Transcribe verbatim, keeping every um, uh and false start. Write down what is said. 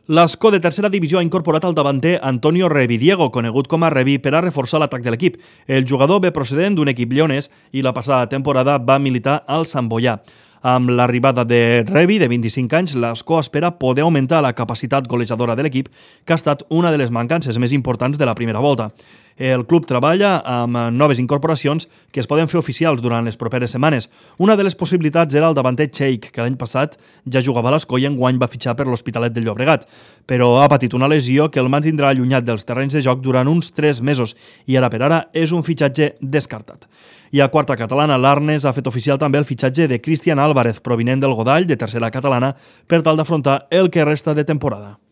L'Ascó de tercera divisió ha incorporat al davanter Antonio Revidiego, conegut com a Revi, per a reforçar l'atac de l'equip. El jugador ve procedent d'un equip lleonès i la passada temporada va militar al Sant Boià. Amb l'arribada de Revi, de vint-i-cinc anys, l'Ascó espera poder augmentar la capacitat golejadora de l'equip, que ha estat una de les mancances més importants de la primera volta. El club treballa amb noves incorporacions que es poden fer oficials durant les properes setmanes. Una de les possibilitats era el davanter Cheik, que l'any passat ja jugava a l'Ascó i enguany va fitxar per l'Hospitalet del Llobregat, però ha patit una lesió que el mantindrà allunyat dels terrenys de joc durant uns tres mesos i ara per ara és un fitxatge descartat. I a quarta catalana, l'Arnes ha fet oficial també el fitxatge de Cristian Álvarez, provinent del Godall, de tercera catalana, per tal d'afrontar el que resta de temporada.